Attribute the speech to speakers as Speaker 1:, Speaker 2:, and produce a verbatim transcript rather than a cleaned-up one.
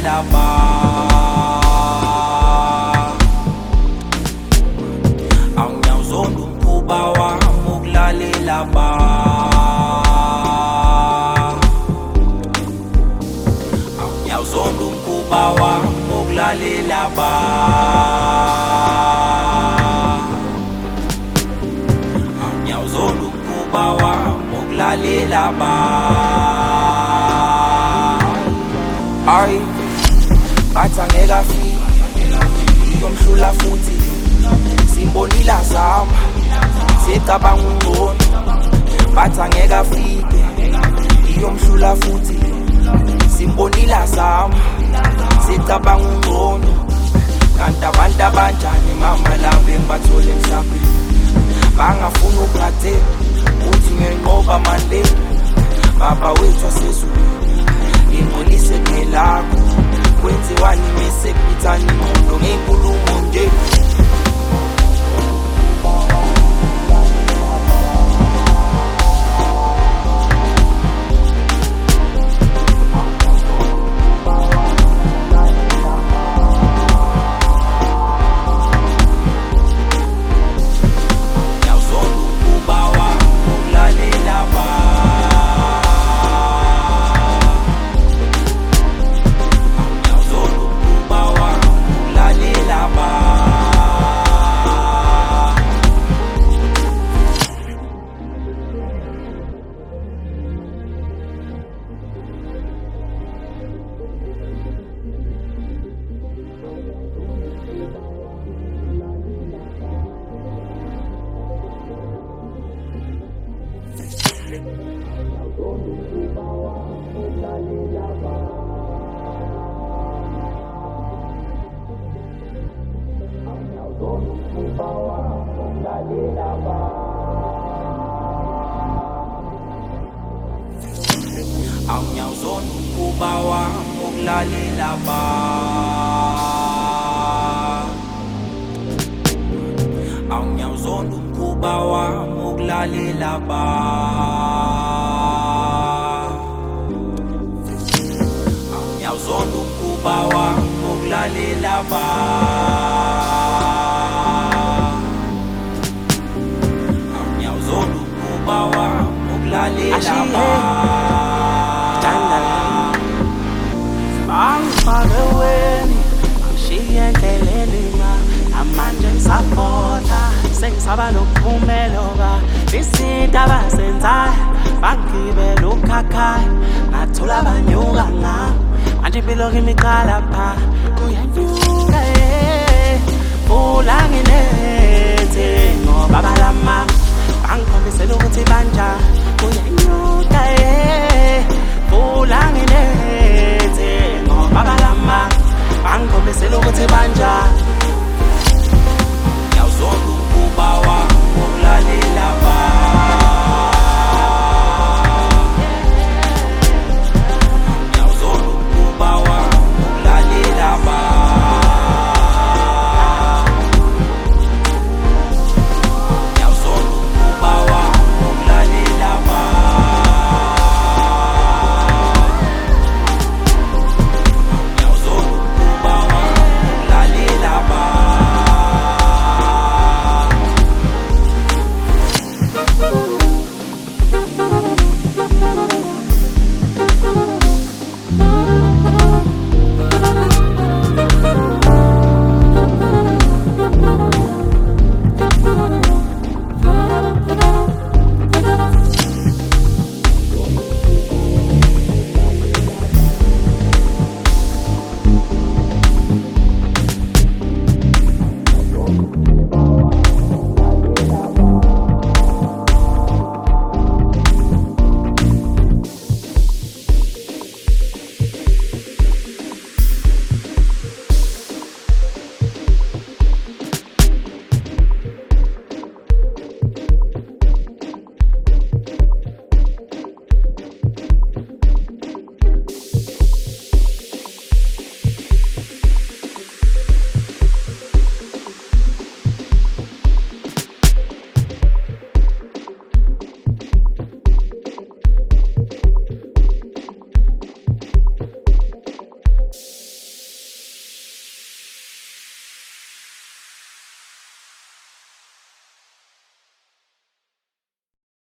Speaker 1: ukulalela ba awunyawuzonda umkhuba wami ukulalela ba awunyawuzonda umkhuba wami ukulalela ba awunyawuzonda umkhuba wami ukulalela ba ay bathi angeke afike iyomhlula futhi simbonile azama sicabanga ungcono bathi angeke afike iyomhlula futhi simbonile azama sicabanga ungcono kanti abantu abanjani mama labo engibathole emhlabeni bangafuna ukunghatheka uthi ngenqoba manje baba wethu wasezulu ngingcolise ngelakho kwenziwani mise kuthani imondo ngenkulumo nje awunyawuzonda umkhuba wami ukulalela ba awunyawuzonda umkhuba wami ukulalela ba awunyawuzonda umkhuba wami ukulalela ba awunyawuzonda umkhuba wami ukulalela ba
Speaker 2: Angifakweni ngishiye endleleni ma amanje ngisaphola sengisaba nokuphumeloka izinto abazenzayo bangibela ukhakhaya ngathola abanyuka ngami manje impilo kimi iqala pha uyanyuka